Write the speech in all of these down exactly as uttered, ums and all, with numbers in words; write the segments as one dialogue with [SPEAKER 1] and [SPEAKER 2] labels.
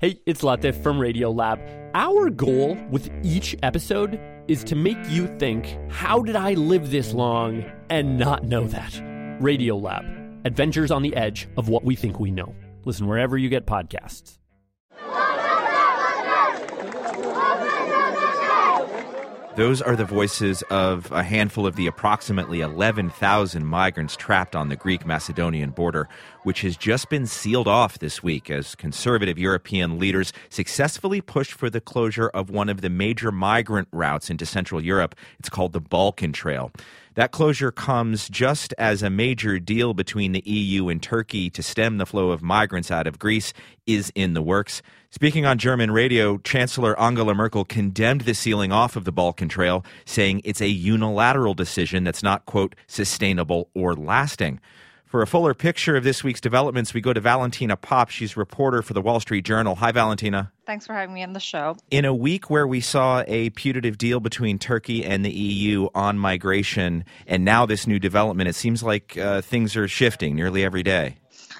[SPEAKER 1] Hey, it's Latif from Radiolab. Our goal with each episode is to make you think, how did I live this long and not know that? Radiolab, adventures on the edge of what we think we know. Listen wherever you get podcasts.
[SPEAKER 2] Those are the voices of a handful of the approximately eleven thousand migrants trapped on the Greek-Macedonian border, which has just been sealed off this week as conservative European leaders successfully pushed for the closure of one of the major migrant routes into Central Europe. It's called the Balkan Trail. That closure comes just as a major deal between the E U and Turkey to stem the flow of migrants out of Greece is in the works. Speaking on German radio, Chancellor Angela Merkel condemned the sealing off of the Balkan Trail, saying it's a unilateral decision that's not, quote, sustainable or lasting. For a fuller picture of this week's developments, we go to Valentina Popp. She's a reporter for the Wall Street Journal. Hi, Valentina.
[SPEAKER 3] Thanks for having me on the show.
[SPEAKER 2] In a week where we saw a putative deal between Turkey and the E U on migration, and now this new development, it seems like uh, things are shifting nearly every day.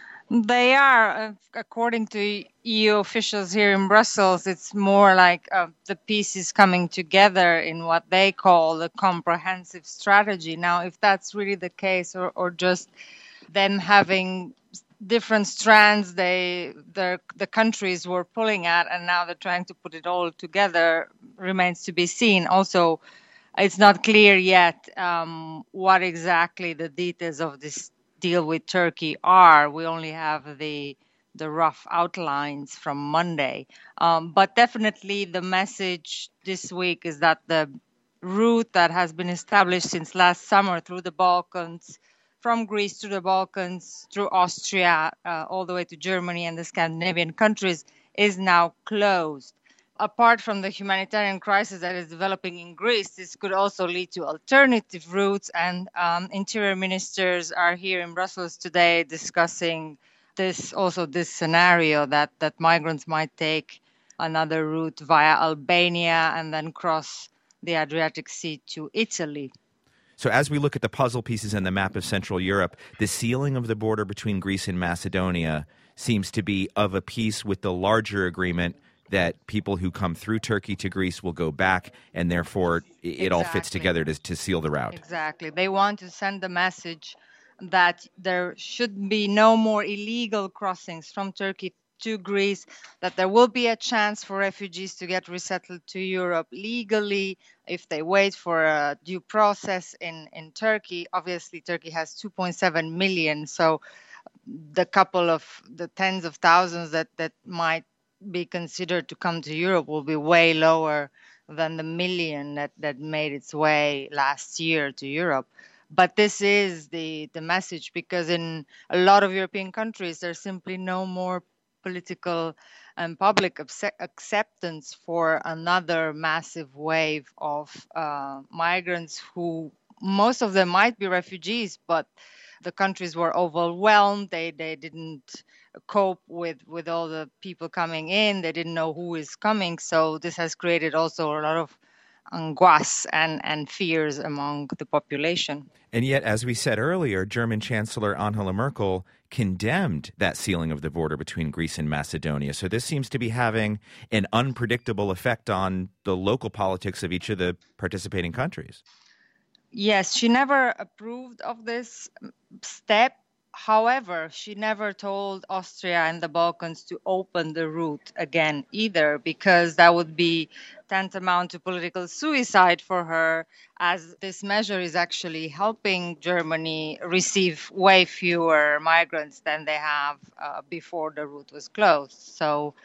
[SPEAKER 3] They are. According to E U officials here in Brussels, it's more like uh, the pieces coming together in what they call the comprehensive strategy. Now, if that's really the case, or, or just them having different strands they the the countries were pulling at, and now they're trying to put it all together, remains to be seen. Also, it's not clear yet um, what exactly the details of this deal with Turkey are. We only have the the rough outlines from Monday. Um, but definitely the message this week is that the route that has been established since last summer through the Balkans, from Greece to the Balkans, through Austria, uh, all the way to Germany and the Scandinavian countries, is now closed. Apart from the humanitarian crisis that is developing in Greece, this could also lead to alternative routes, and um, interior ministers are here in Brussels today discussing this, also this scenario that, that migrants might take another route via Albania and then cross the Adriatic Sea to Italy.
[SPEAKER 2] So as we look at the puzzle pieces and the map of Central Europe, the sealing of the border between Greece and Macedonia seems to be of a piece with the larger agreement that people who come through Turkey to Greece will go back, and therefore it exactly. all fits together to, to seal the route.
[SPEAKER 3] Exactly. They want to send the message that there should be no more illegal crossings from Turkey to Greece, that there will be a chance for refugees to get resettled to Europe legally if they wait for a due process in, in Turkey. Obviously, Turkey has two point seven million, so the couple of the tens of thousands that, that might be considered to come to Europe will be way lower than the million that, that made its way last year to Europe. But this is the, the message, because in a lot of European countries, there's simply no more political and public accept- acceptance for another massive wave of uh, migrants who, most of them might be refugees, but the countries were overwhelmed. They they didn't cope with, with all the people coming in. They didn't know who is coming. So this has created also a lot of angoisse and, and fears among the population.
[SPEAKER 2] And yet, as we said earlier, German Chancellor Angela Merkel condemned that sealing of the border between Greece and Macedonia. So this seems to be having an unpredictable effect on the local politics of each of the participating countries.
[SPEAKER 3] Yes, she never approved of this step. However, she never told Austria and the Balkans to open the route again either, because that would be tantamount to political suicide for her, as this measure is actually helping Germany receive way fewer migrants than they have uh, before the route was closed. So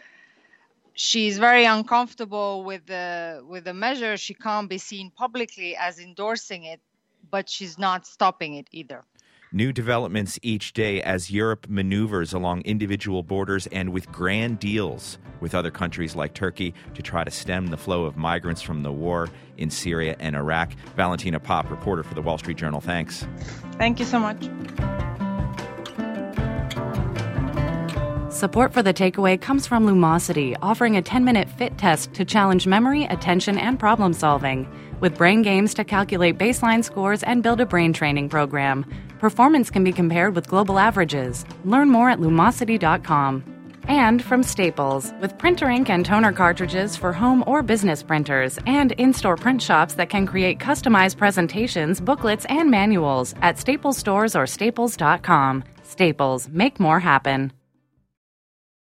[SPEAKER 3] she's very uncomfortable with the with the measure. She can't be seen publicly as endorsing it, but she's not stopping it either.
[SPEAKER 2] New developments each day as Europe maneuvers along individual borders and with grand deals with other countries like Turkey to try to stem the flow of migrants from the war in Syria and Iraq. Valentina Popp, reporter for the Wall Street Journal. Thanks.
[SPEAKER 3] Thank you so much.
[SPEAKER 4] Support for The Takeaway comes from Lumosity, offering a ten-minute fit test to challenge memory, attention, and problem solving. With brain games to calculate baseline scores and build a brain training program. Performance can be compared with global averages. Learn more at lumosity dot com. And from Staples, with printer ink and toner cartridges for home or business printers, and in-store print shops that can create customized presentations, booklets, and manuals at Staples stores or staples dot com. Staples, make more happen.